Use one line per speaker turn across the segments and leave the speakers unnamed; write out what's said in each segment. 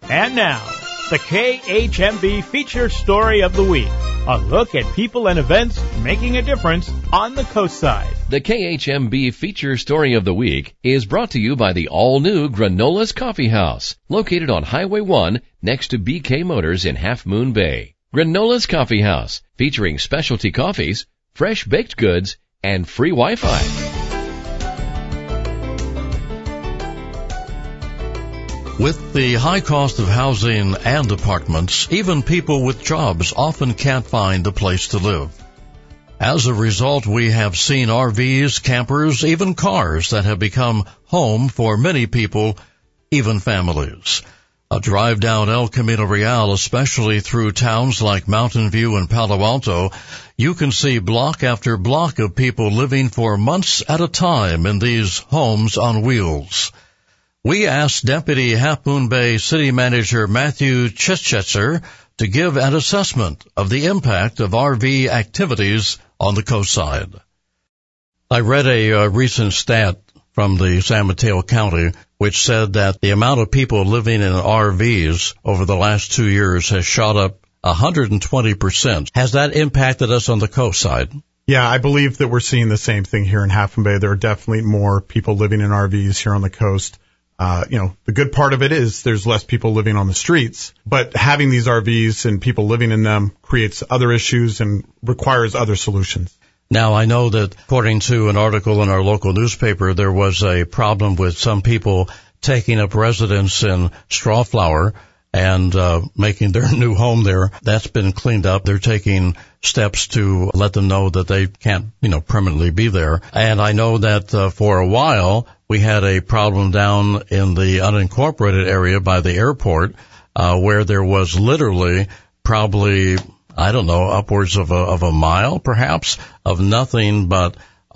And now, the KHMB Feature Story of the Week. A look at people and events making a difference on the coast side.
The KHMB Feature Story of the Week is brought to you by the all-new Granola's Coffee House, located on Highway 1 next to BK Motors in Half Moon Bay. Granola's Coffee House, featuring specialty coffees, fresh baked goods, and free Wi-Fi.
With the high cost of housing and apartments, even people with jobs often can't find a place to live. As a result, we have seen RVs, campers, even cars that have become home for many people, even families. A drive down El Camino Real, especially through towns like Mountain View and Palo Alto, you can see block after block of people living for months at a time in these homes on wheels. We asked Deputy Half Moon Bay City Manager Matthew Chischetzer to give an assessment of the impact of RV activities on the coast side. I read a recent stat from the San Mateo County which said that the amount of people living in RVs over the last 2 years has shot up 120%. Has that impacted us on the coast side?
Yeah, I believe that we're seeing the same thing here in Half Moon Bay. There are definitely more people living in RVs here on the coast. The good part of it is there's less people living on the streets, but having these RVs and people living in them creates other issues and requires other solutions.
Now, I know that according to an article in our local newspaper, there was a problem with some people taking up residence in Strawflower and making their new home there. That's been cleaned up. They're taking steps to let them know that they can't, permanently be there. And I know that for a while we had a problem down in the unincorporated area by the airport, where there was literally probably, upwards of a mile perhaps of nothing but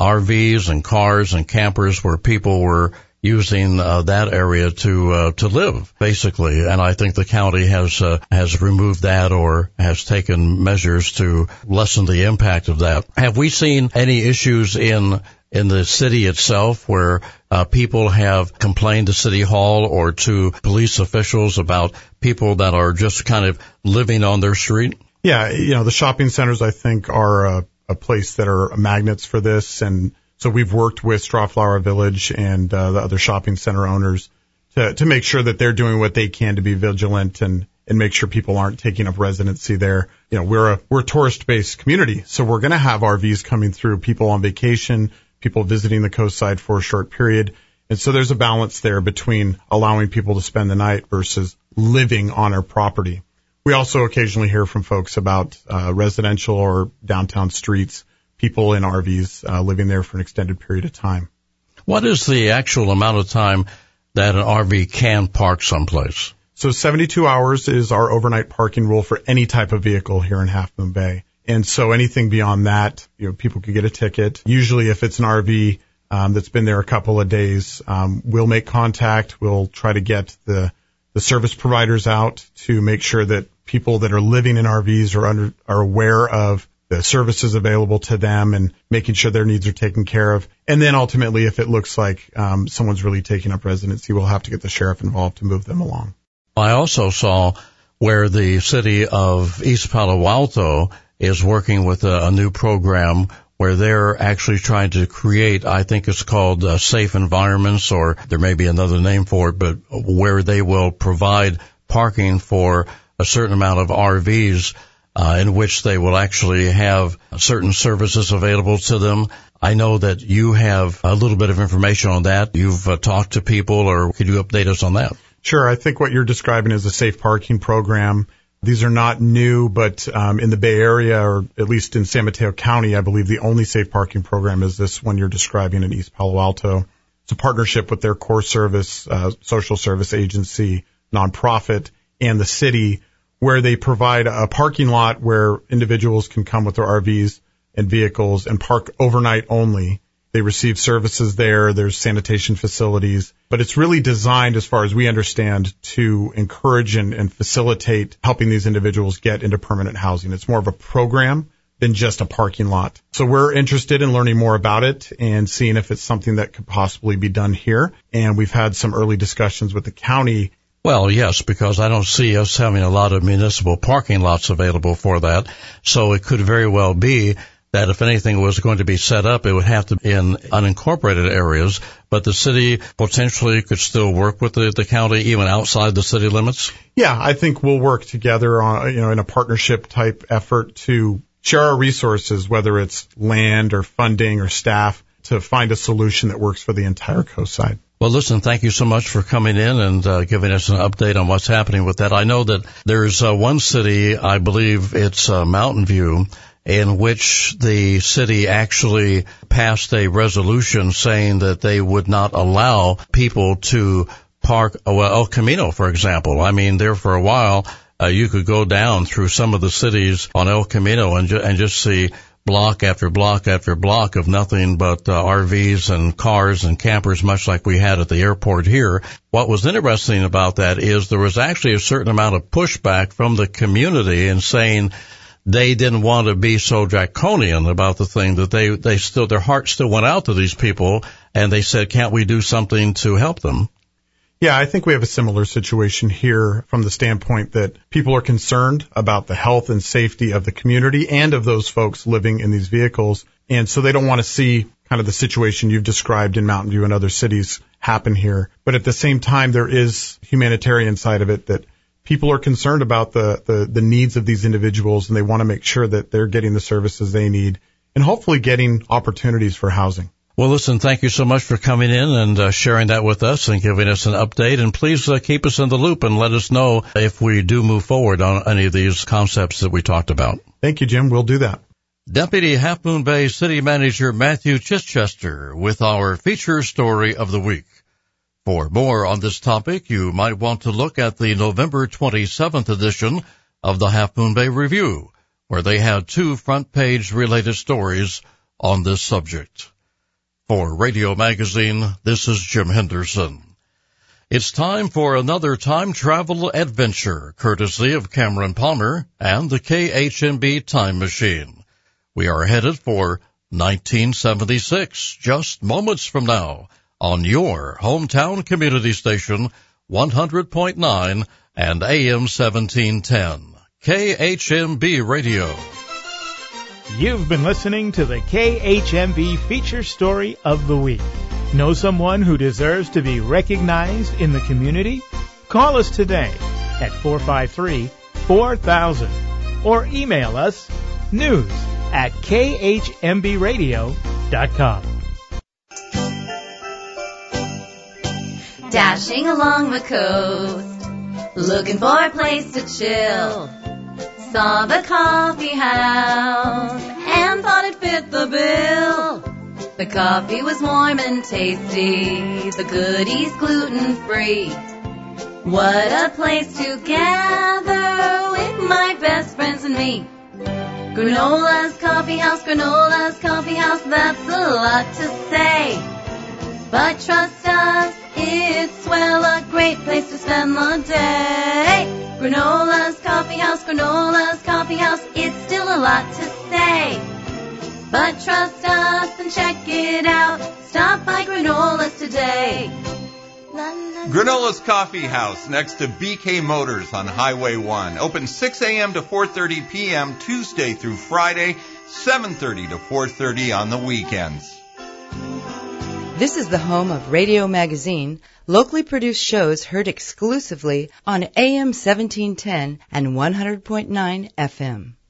RVs and cars and campers where people were using that area to live, basically. And I think the county has removed that or has taken measures to lessen the impact of that. Have we seen any issues in the city itself where people have complained to City Hall or to police officials about people that are just kind of living on their street?
Yeah, the shopping centers, I think, are a place that are magnets for this. And so we've worked with Strawflower Village and the other shopping center owners to make sure that they're doing what they can to be vigilant and make sure people aren't taking up residency there. We're a tourist-based community, so we're going to have RVs coming through, people on vacation, people visiting the coast side for a short period. And so there's a balance there between allowing people to spend the night versus living on our property. We also occasionally hear from folks about residential or downtown streets, people in RVs living there for an extended period of time.
What is the actual amount of time that an RV can park someplace?
So 72 hours is our overnight parking rule for any type of vehicle here in Half Moon Bay. And so anything beyond that, people could get a ticket. Usually if it's an RV that's been there a couple of days, we'll make contact. We'll try to get the service providers out to make sure that people that are living in RVs are aware of the services available to them and making sure their needs are taken care of. And then ultimately, if it looks like someone's really taking up residency, we'll have to get the sheriff involved to move them along.
I also saw where the city of East Palo Alto is working with a new program where they're actually trying to create, I think it's called safe environments, or there may be another name for it, but where they will provide parking for a certain amount of RVs in which they will actually have certain services available to them. I know that you have a little bit of information on that. You've talked to people, or could you update us on that?
Sure. I think what you're describing is a safe parking program. These are not new, but in the Bay Area, or at least in San Mateo County, I believe the only safe parking program is this one you're describing in East Palo Alto. It's a partnership with their core service, social service agency, nonprofit, and the city, where they provide a parking lot where individuals can come with their RVs and vehicles and park overnight only. They receive services there. There's sanitation facilities, but it's really designed, as far as we understand, to encourage and facilitate helping these individuals get into permanent housing. It's more of a program than just a parking lot. So we're interested in learning more about it and seeing if it's something that could possibly be done here. And we've had some early discussions with the county
Well, yes, because I don't see us having a lot of municipal parking lots available for that. So it could very well be that if anything was going to be set up, it would have to be in unincorporated areas. But the city potentially could still work with the county even outside the city limits?
Yeah, I think we'll work together on, in a partnership type effort to share our resources, whether it's land or funding or staff, to find a solution that works for the entire coast side.
Well, listen, thank you so much for coming in and giving us an update on what's happening with that. I know that there's one city, I believe it's Mountain View, in which the city actually passed a resolution saying that they would not allow people to park, El Camino, for example. I mean, there for a while, you could go down through some of the cities on El Camino and just see block after block after block of nothing but RVs and cars and campers, much like we had at the airport here. What was interesting about that is there was actually a certain amount of pushback from the community in saying they didn't want to be so draconian about the thing, that they still, their heart still went out to these people, and they said, can't we do something to help them?
Yeah, I think we have a similar situation here from the standpoint that people are concerned about the health and safety of the community and of those folks living in these vehicles. And so they don't want to see kind of the situation you've described in Mountain View and other cities happen here. But at the same time, there is humanitarian side of it, that people are concerned about the needs of these individuals, and they want to make sure that they're getting the services they need and hopefully getting opportunities for housing.
Well, listen, thank you so much for coming in and sharing that with us and giving us an update. And please keep us in the loop and let us know if we do move forward on any of these concepts that we talked about.
Thank you, Jim. We'll do that.
Deputy Half Moon Bay City Manager Matthew Chichester with our feature story of the week. For more on this topic, you might want to look at the November 27th edition of the Half Moon Bay Review, where they had 2 front-page related stories on this subject. For Radio Magazine, this is Jim Henderson. It's time for another time travel adventure, courtesy of Cameron Palmer and the KHMB Time Machine. We are headed for 1976, just moments from now, on your hometown community station, 100.9 and AM 1710. KHMB Radio.
You've been listening to the KHMB Feature Story of the Week. Know someone who deserves to be recognized in the community? Call us today at 453-4000 or email us news@khmbradio.com.
Dashing along the coast, looking for a place to chill. Saw the coffee house and thought it fit the bill. The coffee was warm and tasty, the goodies gluten-free. What a place to gather with my best friends and me. Granola's Coffee House, Granola's Coffee House, that's a lot to say. But trust us, it's swell, a great place to spend the day. Granola's Coffee House, Granola's Coffee House, it's still a lot to say. But trust us and check it out, stop by Granola's today.
Granola's Coffee House, next to BK Motors on Highway 1. Open 6 a.m. to 4:30 p.m. Tuesday through Friday, 7:30 to 4:30 on the weekends.
This is the home of Radio Magazine, locally produced shows heard exclusively on AM 1710 and 100.9 FM.